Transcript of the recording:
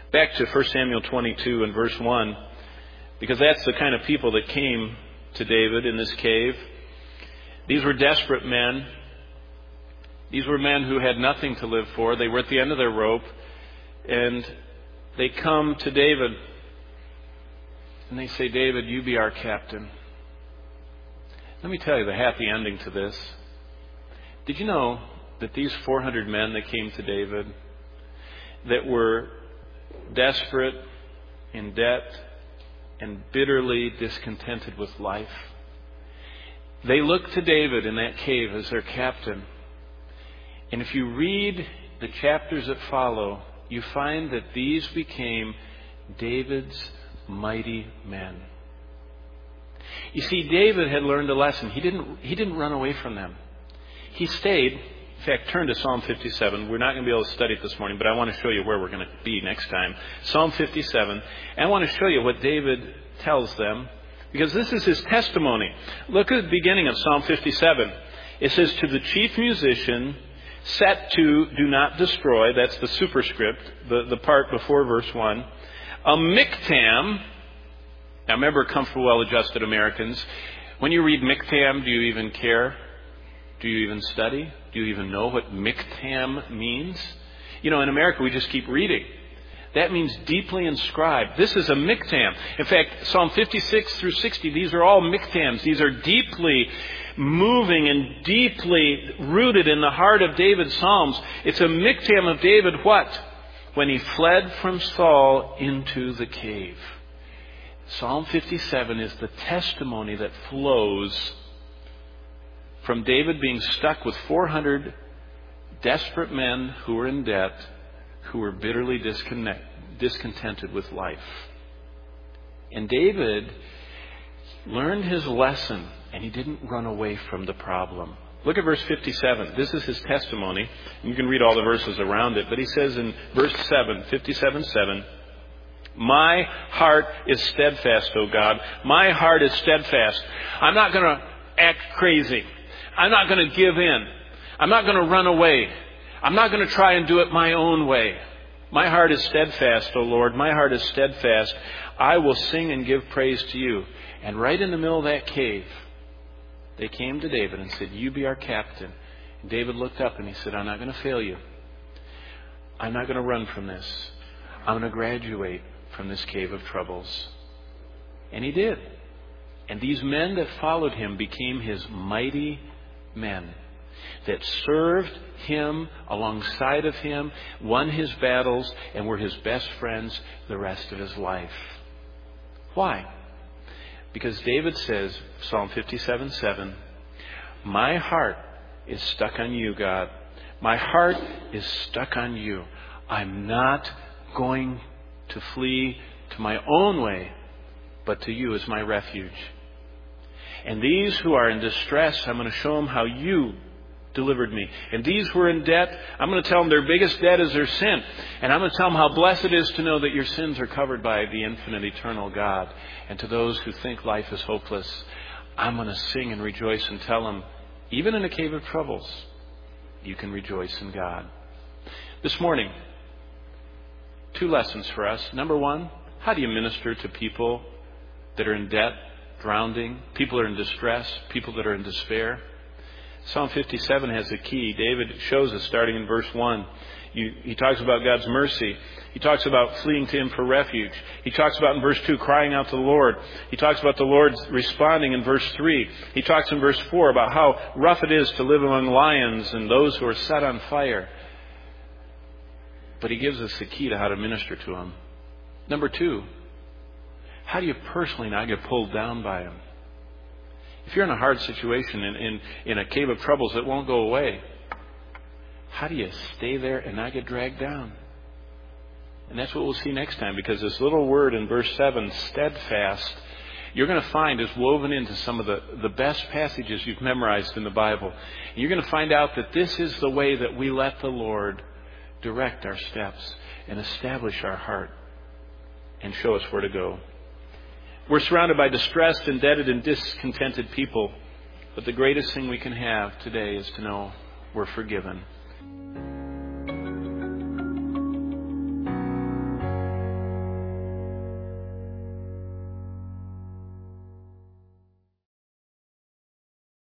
back to 1 Samuel 22 and verse 1, because that's the kind of people that came to David in this cave. These were desperate men. These were men who had nothing to live for. They were at the end of their rope, and they come to David, and they say, David, you be our captain. Let me tell you the happy ending to this. Did you know that these 400 men that came to David, that were desperate, in debt, and bitterly discontented with life, they looked to David in that cave as their captain. And if you read the chapters that follow, you find that these became David's mighty men. You see, David had learned a lesson. He didn't run away from them. He stayed. In fact, turn to Psalm 57. We're not going to be able to study it this morning, but I want to show you where we're going to be next time. Psalm 57. And I want to show you what David tells them, because this is his testimony. Look at the beginning of Psalm 57. It says, to the chief musician, set to do not destroy. That's the superscript, the part before verse 1. A miktam. Now remember, comfortable, well-adjusted Americans. When you read miktam, do you even care? Do you even study? Do you even know what miktam means? You know, in America, we just keep reading. That means deeply inscribed. This is a miktam. In fact, Psalm 56 through 60, these are all miktams. These are deeply moving and deeply rooted in the heart of David's Psalms. It's a miktam of David, what? When he fled from Saul into the cave. Psalm 57 is the testimony that flows from David being stuck with 400 desperate men who were in debt, who were bitterly discontented with life. And David learned his lesson, and he didn't run away from the problem. Look at verse 57. This is his testimony. You can read all the verses around it, but he says in verse 7, 57:7, my heart is steadfast, O God. My heart is steadfast. I'm not going to act crazy. I'm not going to give in. I'm not going to run away. I'm not going to try and do it my own way. My heart is steadfast, O Lord. My heart is steadfast. I will sing and give praise to you. And right in the middle of that cave, they came to David and said, you be our captain. And David looked up and he said, I'm not going to fail you. I'm not going to run from this. I'm going to graduate from this cave of troubles. And he did. And these men that followed him became his mighty men that served him alongside of him, won his battles, and were his best friends the rest of his life. Why? Because David says, Psalm 57:7, my heart is stuck on you, God. My heart is stuck on you. I'm not going to flee to my own way, but to you as my refuge. And these who are in distress, I'm going to show them how you delivered me. And these who are in debt, I'm going to tell them their biggest debt is their sin. And I'm going to tell them how blessed it is to know that your sins are covered by the infinite, eternal God. And to those who think life is hopeless, I'm going to sing and rejoice and tell them, even in a cave of troubles, you can rejoice in God. This morning, 2 lessons for us. Number 1, how do you minister to people that are in debt, drowning, people that are in distress, people that are in despair? Psalm 57 has a key. David shows us starting in verse 1. He talks about God's mercy. He talks about fleeing to Him for refuge. He talks about in verse 2 crying out to the Lord. He talks about the Lord responding in verse 3. He talks in verse 4 about how rough it is to live among lions and those who are set on fire. But he gives us the key to how to minister to them. Number 2, how do you personally not get pulled down by them? If you're in a hard situation, in a cave of troubles that won't go away, how do you stay there and not get dragged down? And that's what we'll see next time, because this little word in verse 7, steadfast, you're going to find is woven into some of the best passages you've memorized in the Bible. And you're going to find out that this is the way that we let the Lord direct our steps and establish our heart and show us where to go. We're surrounded by distressed, indebted, and discontented people. But the greatest thing we can have today is to know we're forgiven.